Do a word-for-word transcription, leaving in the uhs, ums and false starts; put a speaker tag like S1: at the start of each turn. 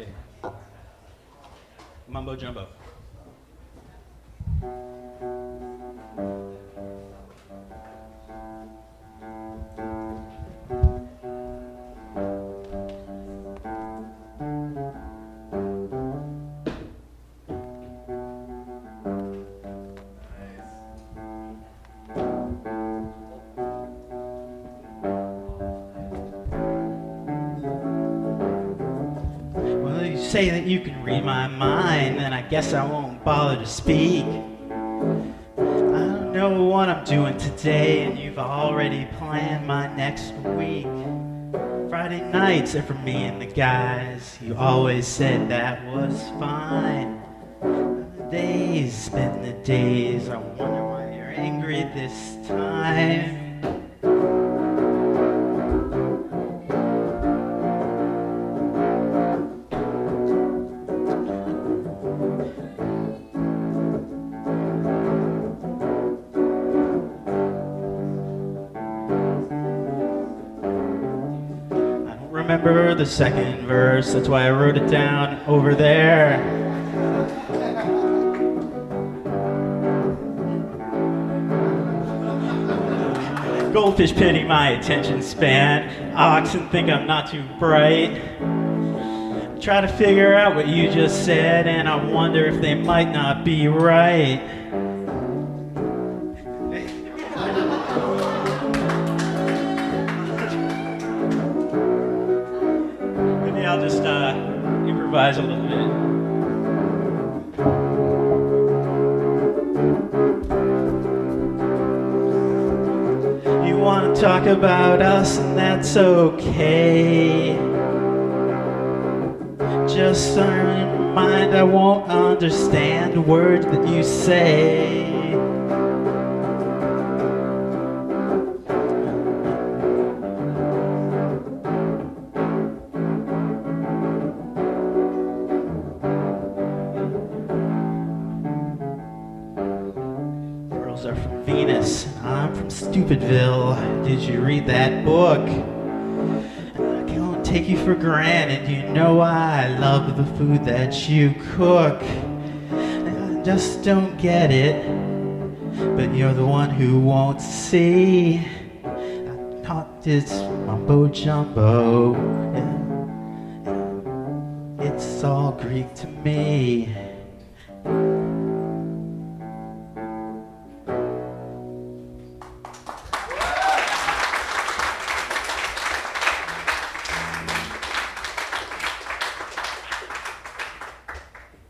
S1: Okay. Mumbo jumbo. Well, you say that you can read my mind, then I guess I won't bother to speak. I don't know what I'm doing today, and you've already planned my next week. Friday nights are for me and the guys. You always said that was fine. The days, spend the days. I wonder why you're angry this time. Remember the second verse, that's why I wrote it down over there. Goldfish pity my attention span. Oxen think I'm not too bright. Try to figure out what you just said, and I wonder if they might not be right. I'll just uh, improvise a little bit. You want to talk about us, and that's okay. Just in mind, I won't understand the words that you say. Are from Venus, and I'm from Stupidville. Did you read that book? I can't take you for granted. You know I love the food that you cook. I just don't get it, but you're the one who won't see. I thought this mumbo jumbo, yeah, yeah, it's all Greek to me.